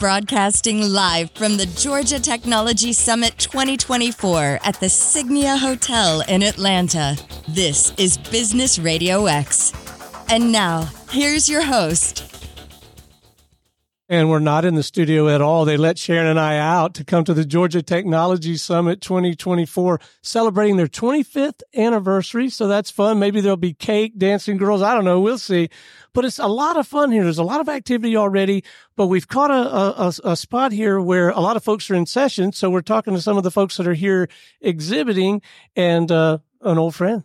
Broadcasting live from the Georgia Technology Summit 2024 at the Signia Hotel in Atlanta. This is Business Radio X. And now, here's your host. And we're not in the studio at all. They let Sharon and I out to come to the Georgia Technology Summit 2024, celebrating their 25th anniversary. So that's fun. Maybe there'll be cake, dancing girls. I don't know. We'll see. But it's a lot of fun here. There's a lot of activity already, but we've caught a spot here where a lot of folks are in session. So we're talking to some of the folks that are here exhibiting and, an old friend.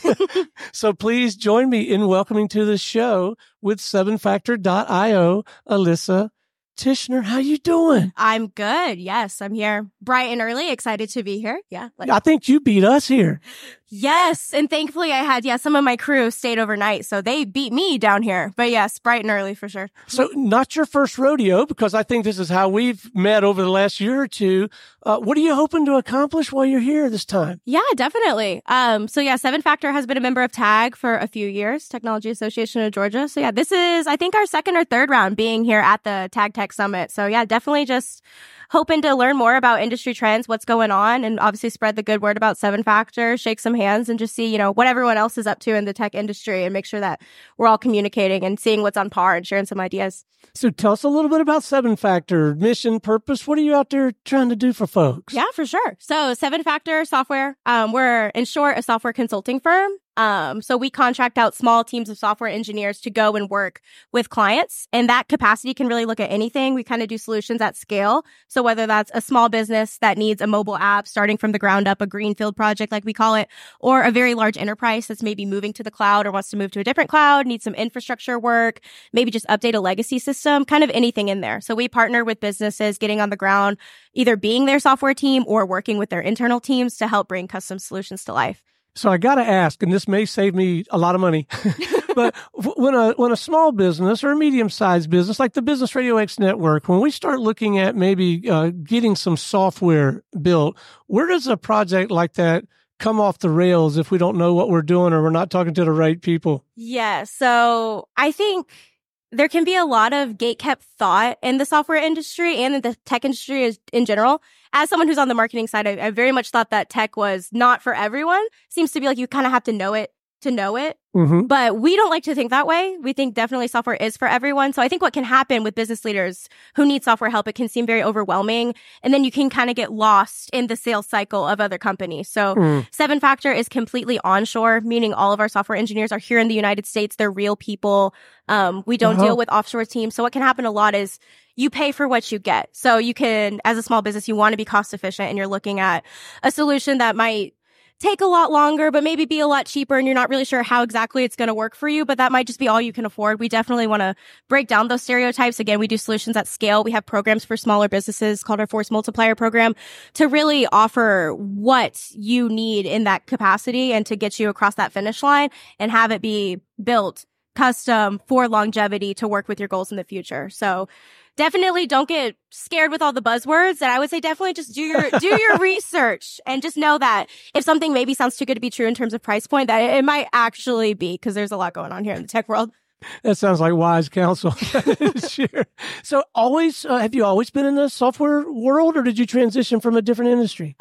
So please join me in welcoming to the show with 7factor.io, Alyssa Tichenor. How you doing? I'm good. Yes, I'm here bright and early, excited to be here. Yeah. I think you beat us here. Yes. And thankfully I had, some of my crew stayed overnight. So they beat me down here. But yes, bright and early for sure. So not your first rodeo, because I think this is how we've met over the last year or two. What are you hoping to accomplish while you're here this time? Yeah, definitely. 7Factor has been a member of TAG for a few years, Technology Association of Georgia. So yeah, this is, I think, our second or third round being here at the TAG Tech Summit. So yeah, definitely just hoping to learn more about industry trends, what's going on, and obviously spread the good word about 7Factor, shake some hands, and just see, what everyone else is up to in the tech industry and make sure that we're all communicating and seeing what's on par and sharing some ideas. So tell us a little bit about 7Factor, mission, purpose. What are you out there trying to do for folks? Yeah, for sure. So 7Factor Software, we're in short a software consulting firm. So we contract out small teams of software engineers to go and work with clients. And that capacity can really look at anything. We kind of do solutions at scale. So whether that's a small business that needs a mobile app starting from the ground up, a greenfield project like we call it, or a very large enterprise that's maybe moving to the cloud or wants to move to a different cloud, needs some infrastructure work, maybe just update a legacy system, kind of anything in there. So we partner with businesses getting on the ground, either being their software team or working with their internal teams to help bring custom solutions to life. So I got to ask, and this may save me a lot of money, but when a small business or a medium-sized business like the Business Radio X Network, when we start looking at maybe getting some software built, where does a project like that come off the rails if we don't know what we're doing or we're not talking to the right people? Yeah, so I think there can be a lot of gatekept thought in the software industry and in the tech industry in general. As someone who's on the marketing side, I very much thought that tech was not for everyone. Seems to be like you kind of have to know it to know it. Mm-hmm. But we don't like to think that way. We think definitely software is for everyone. So I think what can happen with business leaders who need software help, it can seem very overwhelming. And then you can kind of get lost in the sales cycle of other companies. So 7Factor is completely onshore, meaning all of our software engineers are here in the United States. They're real people. We don't deal with offshore teams. So what can happen a lot is you pay for what you get. So you can, as a small business, you want to be cost efficient and you're looking at a solution that might take a lot longer, but maybe be a lot cheaper, and you're not really sure how exactly it's going to work for you, but that might just be all you can afford. We definitely want to break down those stereotypes. Again, we do solutions at scale. We have programs for smaller businesses called our Force Multiplier program to really offer what you need in that capacity and to get you across that finish line and have it be built custom for longevity to work with your goals in the future. So definitely don't get scared with all the buzzwords. And I would say definitely just do your research and just know that if something maybe sounds too good to be true in terms of price point, that it might actually be, because there's a lot going on here in the tech world. That sounds like wise counsel. Sure. So have you always been in the software world, or did you transition from a different industry?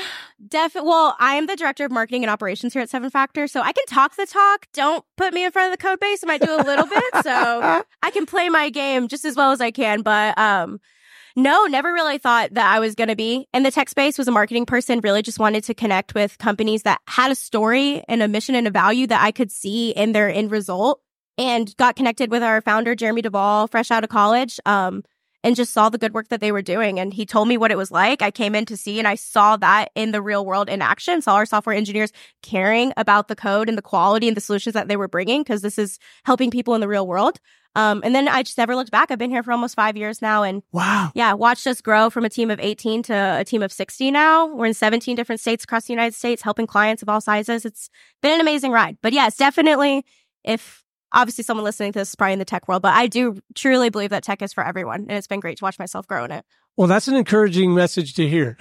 Well, I am the director of marketing and operations here at 7Factor, so I can talk the talk. Don't put me in front of the code base. I might do a little bit, so I can play my game just as well as I can. But no, never really thought that I was going to be in the tech space. Was a marketing person, really just wanted to connect with companies that had a story and a mission and a value that I could see in their end result. And got connected with our founder, Jeremy Duvall, fresh out of college, and just saw the good work that they were doing. And he told me what it was like. I came in to see, and I saw that in the real world in action, saw our software engineers caring about the code and the quality and the solutions that they were bringing, because this is helping people in the real world. And then I just never looked back. I've been here for almost 5 years now. And wow. Yeah, watched us grow from a team of 18 to a team of 60 now. We're in 17 different states across the United States, helping clients of all sizes. It's been an amazing ride. But yes, definitely, obviously, someone listening to this is probably in the tech world, but I do truly believe that tech is for everyone. And it's been great to watch myself grow in it. Well, that's an encouraging message to hear,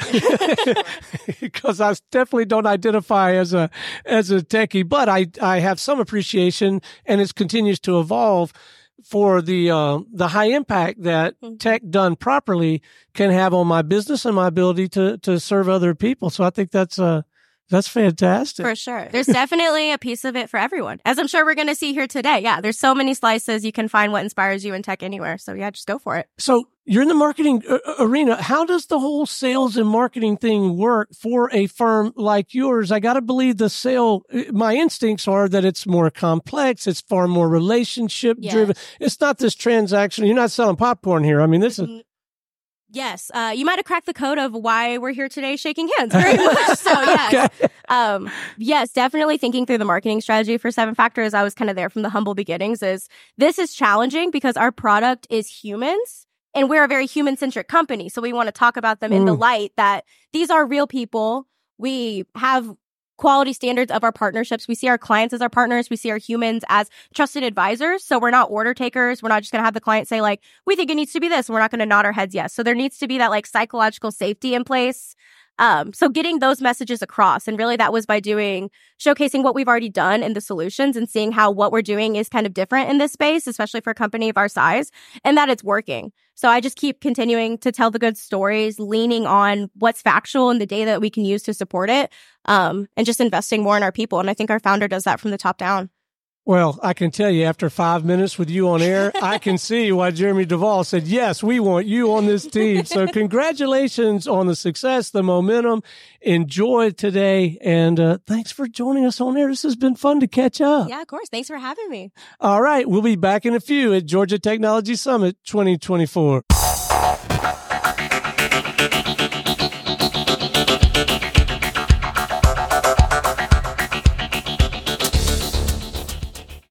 because I definitely don't identify as a techie, but I have some appreciation, and it continues to evolve. for the high impact that tech done properly can have on my business and my ability to serve other people. So I think that's fantastic. For sure. There's definitely a piece of it for everyone, as I'm sure we're going to see here today. Yeah, there's so many slices. You can find what inspires you in tech anywhere. So yeah, just go for it. So you're in the marketing arena. How does the whole sales and marketing thing work for a firm like yours? I got to believe my instincts are that it's more complex. It's far more relationship driven. Yes. It's not this transaction. You're not selling popcorn here. I mean, this is... Yes. You might have cracked the code of why we're here today shaking hands. Very much so, yes. Okay. Yes, definitely thinking through the marketing strategy for 7Factor. I was kind of there from the humble beginnings. This is challenging because our product is humans and we're a very human-centric company. So we want to talk about them in the light that these are real people. We have quality standards of our partnerships. We see our clients as our partners. We see our humans as trusted advisors. So we're not order takers. We're not just going to have the client say like, we think it needs to be this. And we're not going to nod our heads yes. So there needs to be that like psychological safety in place. So getting those messages across. And really that was by showcasing what we've already done in the solutions and seeing how what we're doing is kind of different in this space, especially for a company of our size, and that it's working. So I just keep continuing to tell the good stories, leaning on what's factual and the data that we can use to support it, and just investing more in our people. And I think our founder does that from the top down. Well, I can tell you after 5 minutes with you on air, I can see why Jeremy Duvall said, yes, we want you on this team. So congratulations on the success, the momentum. Enjoy today. And thanks for joining us on air. This has been fun to catch up. Yeah, of course. Thanks for having me. All right. We'll be back in a few at Georgia Technology Summit 2024.